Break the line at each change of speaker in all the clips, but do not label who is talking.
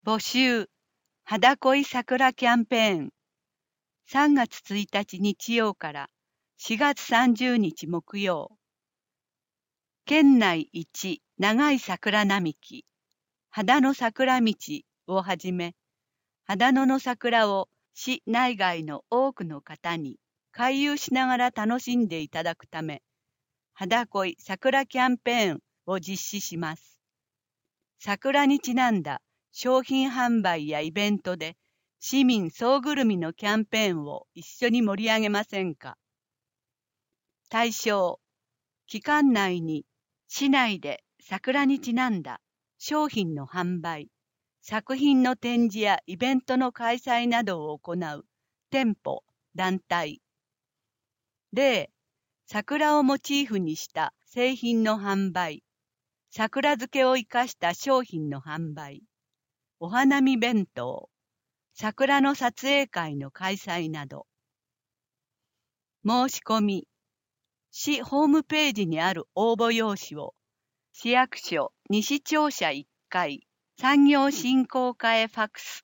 募集、肌恋桜キャンペーン。3月1日日曜から4月30日木曜。県内一長い桜並木、秦野桜道をはじめ、秦野の桜を市内外の多くの方に回遊しながら楽しんでいただくため、肌恋桜キャンペーンを実施します。桜にちなんだ商品販売やイベントで市民総ぐるみのキャンペーンを一緒に盛り上げませんか。対象、期間内に市内で桜にちなんだ商品の販売、作品の展示やイベントの開催などを行う店舗、団体。例、桜をモチーフにした製品の販売、桜漬けを生かした商品の販売、お花見弁当、桜の撮影会の開催など。申し込み、市ホームページにある応募用紙を市役所西庁舎1階産業振興課へファクス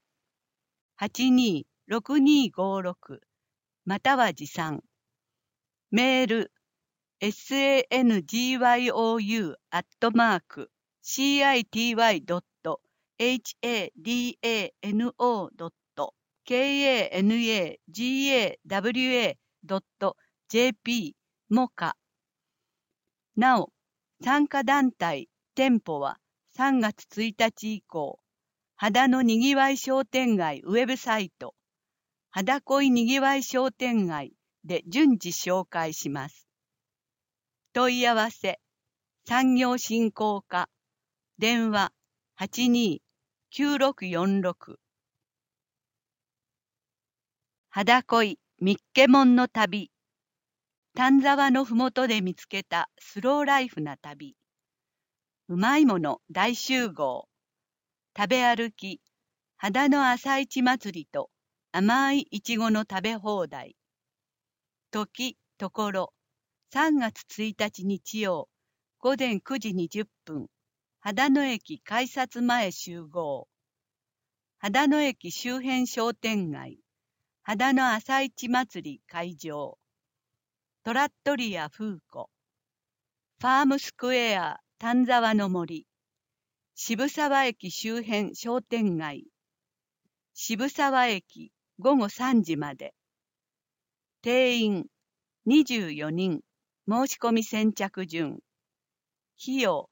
826256 または持参。メール city.city.hadano.kanagawa.jp もか。なお、参加団体、店舗は3月1日以降、秦野にぎわい商店街ウェブサイト、肌恋にぎわい商店街で順次紹介します。問い合わせ、産業振興課、電話829646。肌恋みっけもんの旅。丹沢のふもとで見つけたスローライフな旅。うまいもの大集合。食べ歩き、秦野朝市祭りと甘いいちごの食べ放題。時、ところ、3月1日日曜、午前9時20分、秦野駅改札前集合。秦野駅周辺商店街、秦野朝市祭り会場。トラットリアフーコ。ファームスクエア丹沢の森。渋沢駅周辺商店街。渋沢駅午後3時まで。定員24人。申し込み先着順。費用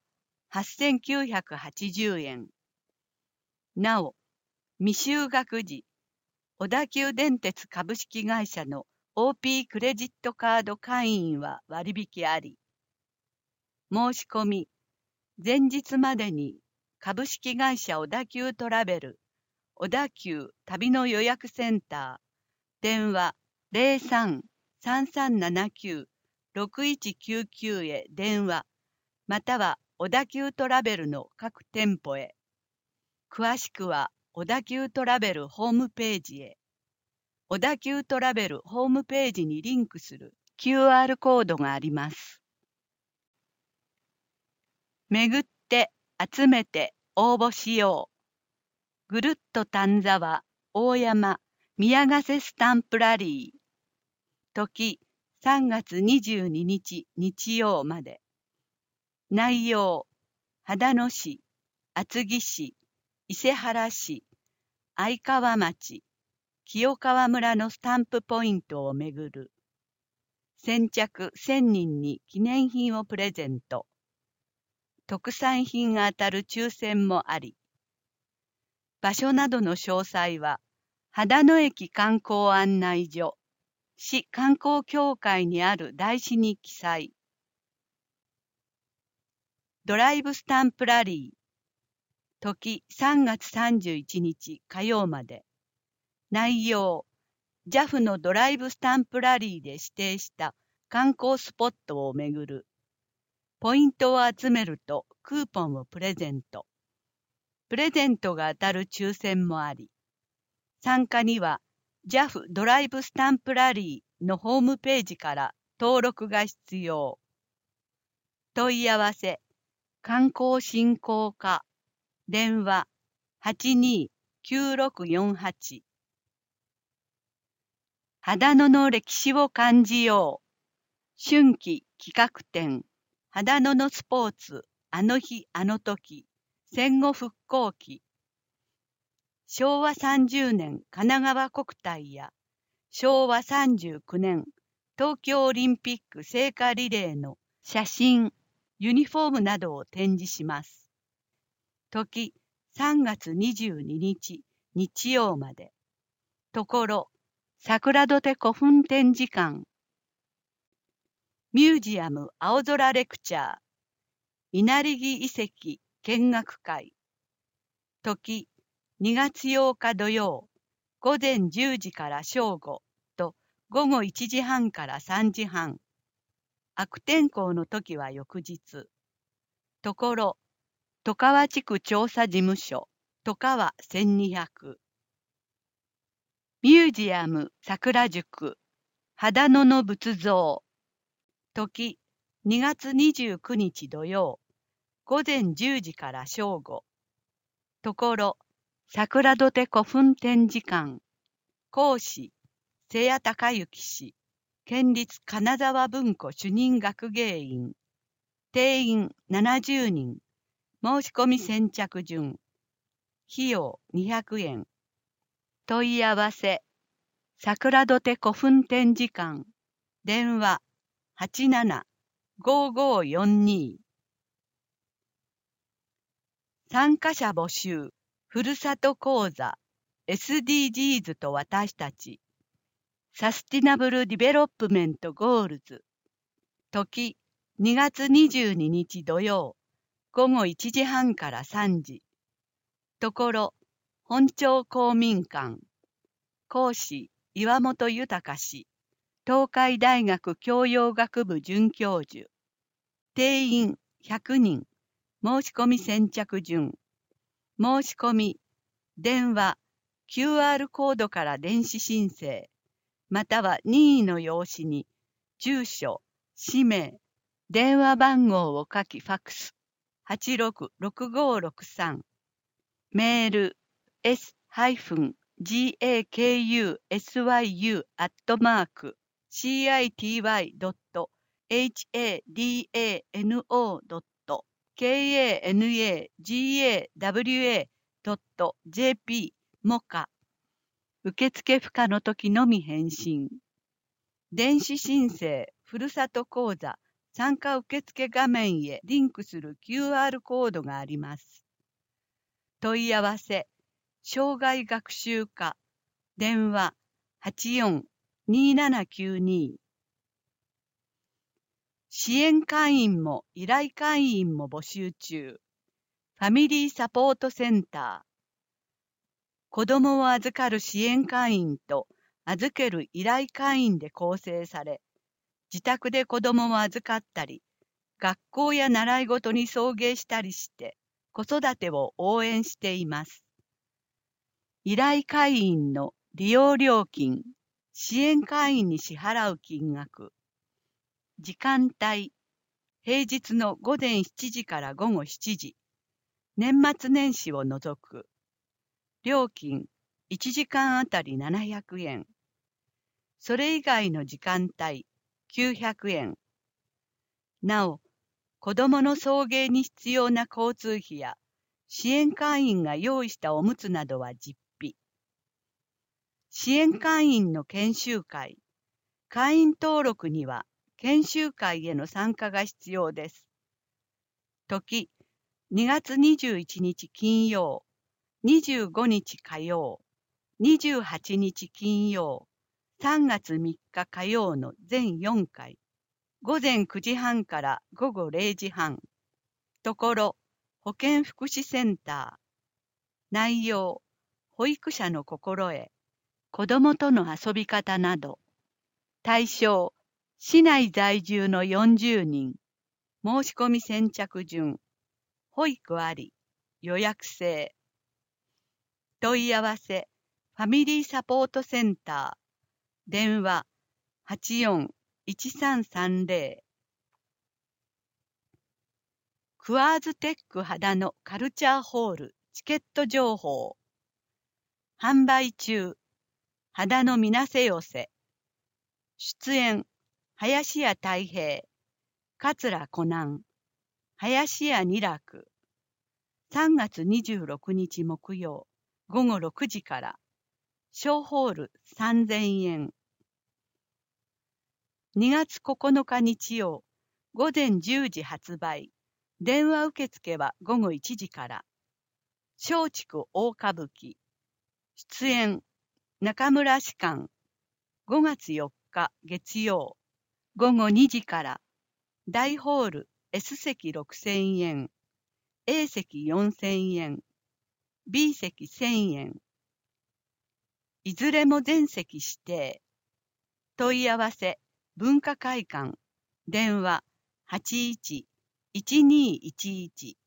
8980円。なお、未就学時、小田急電鉄株式会社の OP クレジットカード会員は割引あり。申し込み、前日までに株式会社小田急トラベル、小田急旅の予約センター、電話03-3379-6199へ電話、または小田急トラベルの各店舗へ。詳しくは小田急トラベルホームページへ。小田急トラベルホームページにリンクする QR コードがあります。巡って集めて応募しよう。ぐるっと丹沢、大山、宮ヶ瀬スタンプラリー。時3月22日日曜まで。内容、秦野市、厚木市、伊勢原市、愛川町、清川村のスタンプポイントをめぐる。先着1000人に記念品をプレゼント。特産品が当たる抽選もあり。場所などの詳細は、秦野駅観光案内所、市観光協会にある台紙に記載。ドライブスタンプラリー。時3月31日火曜まで。内容、JAF のドライブスタンプラリーで指定した観光スポットをめぐる。ポイントを集めるとクーポンをプレゼント。プレゼントが当たる抽選もあり、参加には JAF ドライブスタンプラリーのホームページから登録が必要。問い合わせ、観光振興課、電話 9648。秦野の歴史を感じよう。春季企画展。秦野のスポーツ。あの日あの時。戦後復興期。昭和30年神奈川国体や昭和39年東京オリンピック聖火リレーの写真、ユニフォームなどを展示します。時3月22日日曜まで。ところ、桜土手古墳展示館。ミュージアム青空レクチャー。稲荷木遺跡見学会。時2月8日土曜、午前10時から正午と午後1時半から3時半。悪天候の時は翌日。ところ、外川地区調査事務所、外川1200。ミュージアム桜宿、秦野の仏像。時2月29日土曜、午前10時から正午。ところ、桜土手古墳展示館。講師、瀬谷隆之氏。県立金沢文庫主任学芸員。定員70人。申し込み先着順。費用200円。問い合わせ。桜土手古墳展示館。電話87-5542。参加者募集。ふるさと講座。SDGs と私たち。サスティナブルディベロップメントゴールズ。時2月22日土曜、午後1時半から3時。ところ、本町公民館。講師、岩本豊氏。東海大学教養学部准教授。定員100人。申し込み先着順。申し込み、電話、QR コードから電子申請、または任意の用紙に、住所、氏名、電話番号を書きファックス、866563。メール、s-city.city.hadanokawa.jp もか。受付不可の時のみ返信。電子申請、ふるさと講座、参加受付画面へリンクする QR コードがあります。問い合わせ、障害学習課、電話84-2792。支援会員も依頼会員も募集中。ファミリーサポートセンター。子どもを預かる支援会員と預ける依頼会員で構成され、自宅で子どもを預かったり、学校や習い事に送迎したりして、子育てを応援しています。依頼会員の利用料金、支援会員に支払う金額、時間帯、平日の午前7時から午後7時、年末年始を除く、料金1時間あたり700円、それ以外の時間帯900円。なお、子どもの送迎に必要な交通費や支援会員が用意したおむつなどは実費。支援会員の研修会、会員登録には研修会への参加が必要です。時、2月21日金曜、25日火曜、28日金曜、3月3日火曜の全4回。午前9時半から午後0時半。ところ、保健福祉センター。内容、保育者の心得、子どもとの遊び方など。対象、市内在住の40人。申し込み先着順。保育あり、予約制。問い合わせ、ファミリーサポートセンター。電話、84-1330。クワーズテック秦野カルチャーホールチケット情報。 販売中。肌のみなせ寄せ。出演。林家たい平。桂コナン。林家二楽。3月26日木曜、午後6時から。小ホール3000円。2月9日日曜、午前10時発売。電話受付は午後1時から。松竹大歌舞伎。出演。中村芝翫。5月4日月曜、午後2時から。大ホール S 席6000円。A 席4000円。B 席1000円。いずれも全席指定。問い合わせ、文化会館。電話81-1211。